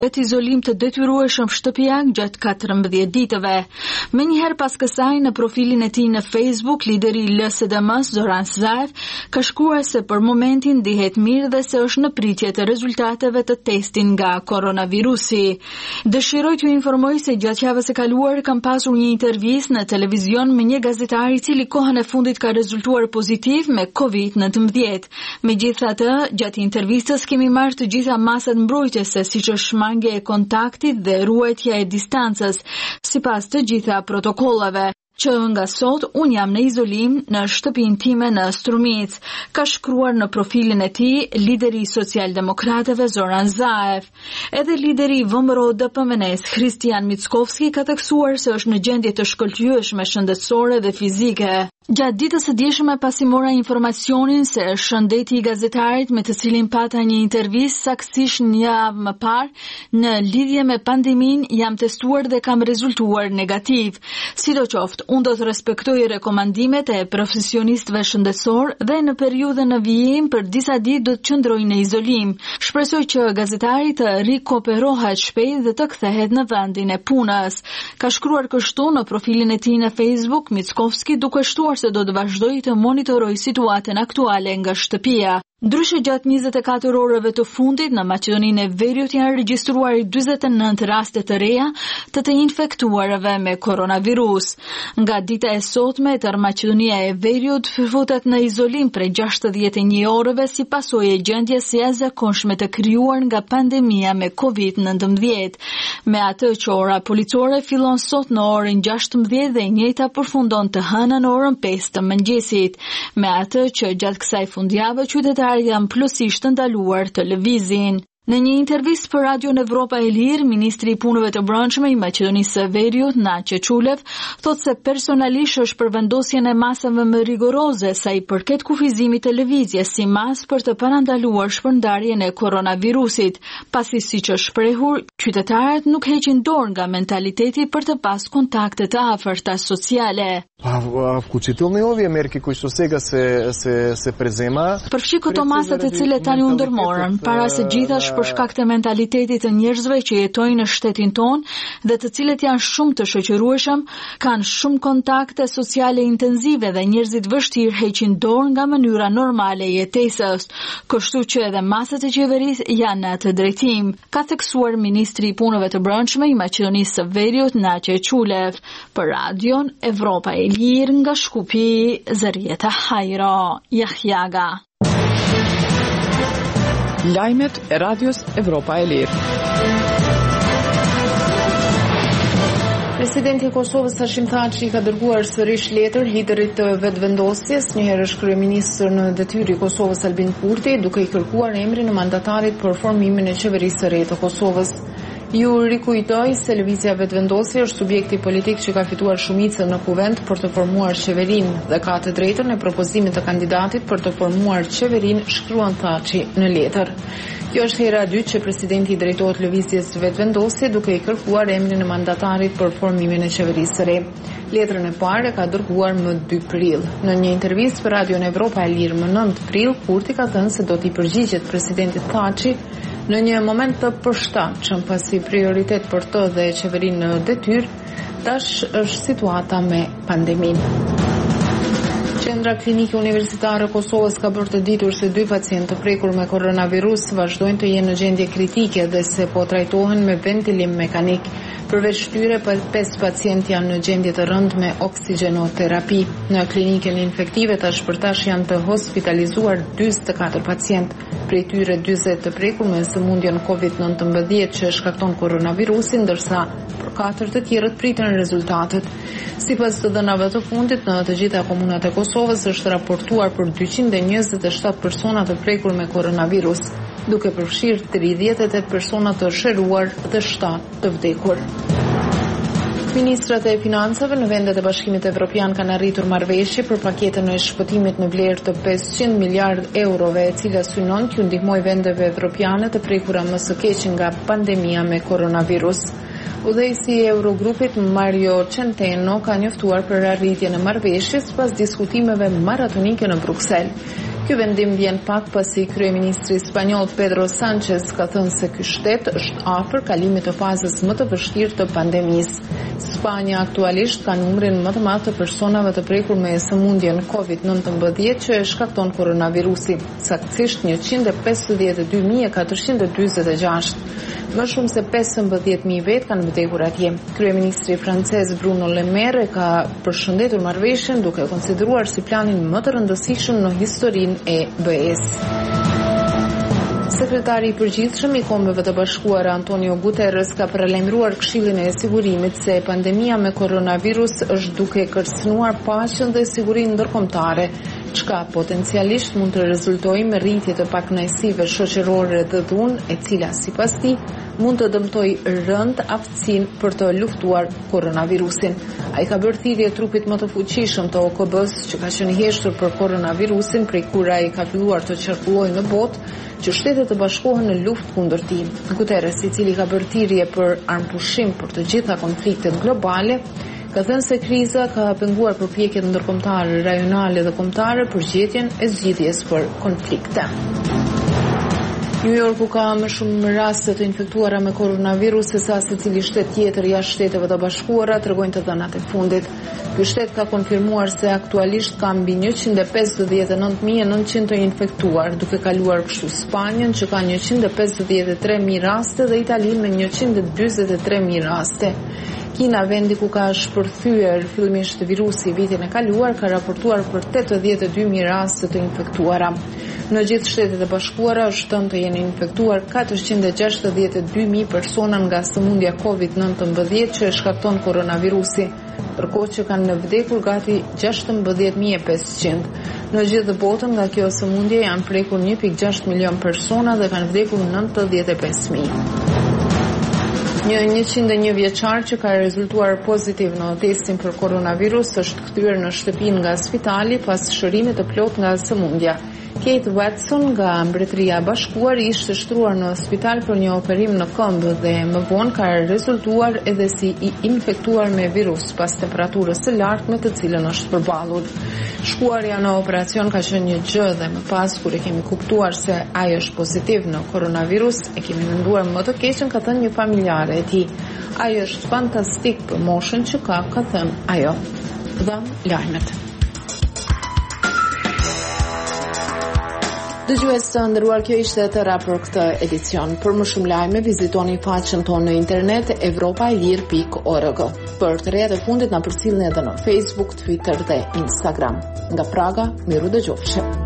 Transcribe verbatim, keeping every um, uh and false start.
Vetë izolim të detyrueshëm shtëpiak gjatë katërmbëdhjetë ditëve. Menjëherë pas kësaj në profilin e tij në Facebook, lideri i L S D M-s Zoran Zaev ka shkruar se për momentin ndihet mirë dhe se është në pritje të rezultateve të testit nga koronavirusi. Dëshiroj t'ju informoj se gjatë javës së kaluar kam pasur një intervistë në televizion me një gazetar i cili kohën e fundit ka rezultuar pozitiv me kovid nëntëmbëdhjetë. Megjithatë, gjatë intervistës kemi marrë të gjitha masat mbrojtëse, siç është marrëdhënia e kontaktit dhe ruajtja e distancës, sipas të gjitha protokollave. Që nga sot unë jam në izolim në shtëpinë time në Strumic, ka shkruar në profilin e tij lideri i socialdemokratëve Zoran Zaev. Edhe lideri i V M R O D P M N-s Kristian Mickovski ka theksuar se është në gjendje të shkëlqyeshme shëndetësore dhe fizike. Gjatë ditës së dieshme pasi mora informacionin se shëndeti i gazetarit me të cilin pata një intervistë saktësisht një javë më parë në lidhje me pandemin, jam testuar dhe kam rezultuar negativ. Sidoqoftë, unë do të respektoj rekomandimet e profesionistëve shëndetësor dhe në periudhën në vijim për disa ditë do të qëndroj në izolim. Shpresoj që gazetari të rikuperohet shpejt dhe të kthehet në vendin e punës. Ka shkruar kështu në profilin e tij në Facebook Mickovski, duke shtuar se do të vazhdoj të monitoroj situatën aktuale nga shtëpia. Ndryshe gjatë njëzet e katër orëve të fundit në Maqedoninë e Veriut janë regjistruar dyzet e nëntë raste të reja të të infektuarve me koronavirus. Nga dita e sotme, tërë Maqedonia e Veriut futet në izolim prej gjashtëdhjetë e një orëve si pasojë e gjendjes së jashtëzakonshme të krijuar nga pandemia me kovid nëntëmbëdhjetë. Me atë që ora policore fillon sot në orën gjashtëmbëdhjetë dhe e njëjta përfundon të hënën në orën pesë të mëngjesit. Me atë që gjatë kësaj fundjavë qytetarët janë plotësisht ndaluar të lëvizin. Në një intervistë për Radion Evropa e Lirë, ministri i punëve të brendshme i Maqedonisë së Veriut, Naçe Çulev, thotë se personalisht është për vendosjen e masave më rigoroze sa i përket kufizimit të lëvizjes si masë për të parandaluar shpërndarjen e koronavirusit, pasi siç është shprehur, qytetarët nuk heqin dorë nga mentaliteti për të pas kontakte të afërta sociale. Включително и овие мерки кои што сега се се се презема. Përfshi këto masa të cilet tani u ndërmorën, para së gjithash për shkak të mentalitetit të njerëzve që jetojnë në shtetin ton dhe të cilët janë shumë të shoqërueshëm, kanë shumë kontakte sociale intenzive dhe njerëzit vështirë heqin dorë nga mënyra normale e jetesës, kështu që edhe masat e qeverisë janë në atë drejtim, ka theksuar ministri i punëve të brendshme i Maqedonisë së Veriut, Naçe Çulev, për Radion Evropa e Lirë nga Shkupi, Zërieta Hajro, Jahjaga. Lajmet e Radios Evropa e Lirë. Presidenti i Kosovës Hashim Thaçi ka dërguar sërish letër liderit të vetëvendosjes, njëherë është kryeministër në detyrë i Kosovës Albin Kurti, duke i kërkuar emrin e mandatarit për formimin e qeverisë së re të Kosovës. Ju rikujtoj se lëvizja vetëvendosje është subjekti politik që ka fituar shumicën në kuvent për të formuar qeverinë dhe ka të drejtën e propozimit të kandidatit për të formuar qeverinë, shkruan Thaçi në letër. Kjo është hera e dytë që presidenti drejtohet lëvizjes vetëvendosje duke i kërkuar emrin e mandatarit për formimin e qeverisë së re. Letrën e parë ka dërguar më dy prill. Në një intervistë për Radion Evropa e Lirë më nëntë prill, Kurti ka thënë se do t'i përgjigjet presidentit Thaçi në një moment të përshtatshëm, pasi prioritet për të dhe qeverinë në detyrë tash është situata me pandeminë. Qendra Klinike Universitare e Kosovës ka bërë të ditur se dy pacientë të prekur me koronavirus vazhdojnë të jenë në gjendje kritike dhe se po trajtohen me ventilim mekanik. Përveç tyre, pesë pacientë janë në gjendje të rëndë me oksigjenoterapi. Në klinikën infektive tash për tash janë të hospitalizuar dyzet e katër pacientë, prej tyre dyzet të prekur me sëmundjen kovid nëntëmbëdhjetë që shkakton koronavirusin, ndërsa për katër të tjerët pritën rezultatet. Sipas të dhënave të fundit, në të gjitha komunat e Kosovës është raportuar për dyqind e njëzet e shtatë persona të prekur me koronavirus, duke përfshirë tridhjetë e tetë persona të shëruar dhe shtatë të vdekur. Ministrat e financave në vendet e Bashkimit Evropian kanë arritur marrëveshje për paketën e shpëtimit në vlerë të pesëqind miliardë eurove, e cila synon t'ju ndihmojë vendeve evropiane të prekura më së keq nga pandemia me koronavirus. Udhëheqësi i Eurogrupit Mario Centeno ka njoftuar për arritjen e marrëveshjes pas diskutimeve maratonike në Bruksel. Ky vendim vjen pak pasi kryeministri spanjoll Pedro Sanchez ka thënë se ky shtet është afër kalimit të fazës më të vështirë të pandemisë. Spanja aktualisht ka numrin më të madh të personave të prekur me sëmundjen covid nëntëmbëdhjetë që e shkakton koronavirusi, saktësisht njëqind e pesëdhjetë e dy mijë e katërqind e dyzet e gjashtë. Më shumë se pesëmbëdhjetë mijë vetë kanë vdekur atje. Kryeministri francez Bruno Le Maire ka përshëndetur marrëveshjen duke konsideruar si planin më të rëndësishëm në historinë e B E-s. Sekretari i përgjithshëm i Kombeve të Bashkuara Antonio Guterres ka paralajmëruar Këshillin e Sigurimit se pandemia me koronavirus është duke kërcënuar paqen dhe sigurinë ndërkombëtare, çka potencialisht mund të rezultojë me rritje të pakënaqësive shoqërore dhe dhunë, e cila sipas tij mund të dëmtojë rënd aftësinë për të luftuar koronavirusin. Ai ka bërë thirrje trupit më të fuqishëm të O K B-s që ka qenë i heshtur për koronavirusin prej kur ai ka filluar të qarkullojë në botë, që shtetet të bashkohen në luftë kundër tij. Guterres, i cili ka bërë thirrje për armpushim për të gjitha konfliktet globale, ka thënë se kriza ka penguar përpjekjet ndërkombëtare, rajonale dhe kombëtare për gjetjen e zgjidhjes për konflikte. New Yorku ka më shumë raste të infektuara me koronavirus se sa secili shtet tjetër jashtë Shteteve të Bashkuara, tregojnë të dhënat e fundit. Ky shtet ka konfirmuar se aktualisht ka mbi njëqind e pesëdhjetë e nëntë mijë e nëntëqind të infektuar, duke kaluar kështu Spanjën që ka njëqind e pesëdhjetë e tre mijë raste dhe Italinë me njëqind e dyzet e tre mijë raste. Kina, vendi ku ka shpërthyer fillimisht virusi vitin e kaluar, ka raportuar për tetëdhjetë e dy mijë raste të infektuara. Në gjithë Shtetet e Bashkuara është thënë të jenë infektuar katërqind e gjashtëdhjetë e dy mijë persona nga sëmundja covid nëntëmbëdhjetë që e shkakton koronavirusi, ndërkohë që kanë vdekur gati gjashtëmbëdhjetë mijë e pesëqind. Në gjithë botën nga kjo sëmundje janë prekur një pikë gjashtë milion persona dhe kanë vdekur nëntëdhjetë e pesë mijë. Një njëqind e një vjeçar që ka rezultuar pozitiv në testin për koronavirus është kthyer në shtëpi nga spitali pas shërimit të plot nga sëmundja. Kate Watson nga Mbretëria e Bashkuar ishte shtruar në spital për një operim në këmbë dhe më vonë ka rezultuar edhe si i infektuar me virus pas temperaturës së lartë me të cilën është përballur. Shkuarja në operacion ka qenë një gjë dhe më pas kur e kemi kuptuar se ai është pozitiv në koronavirus, e kemi menduar më të keqen, ka thënë një familjare e tij. Ai është fantastik për moshën që ka, ka thënë ajo. Dha lajmet. Dëgjues të nderuar, kjo ishte e tëra për këtë edicion. Për më shumë lajme, vizitoni faqen tonë në internet evropailir pikë org. Për të reja të fundit na përcjellni edhe në Facebook, Twitter dhe Instagram. Nga Praga, miru dëgjofshim.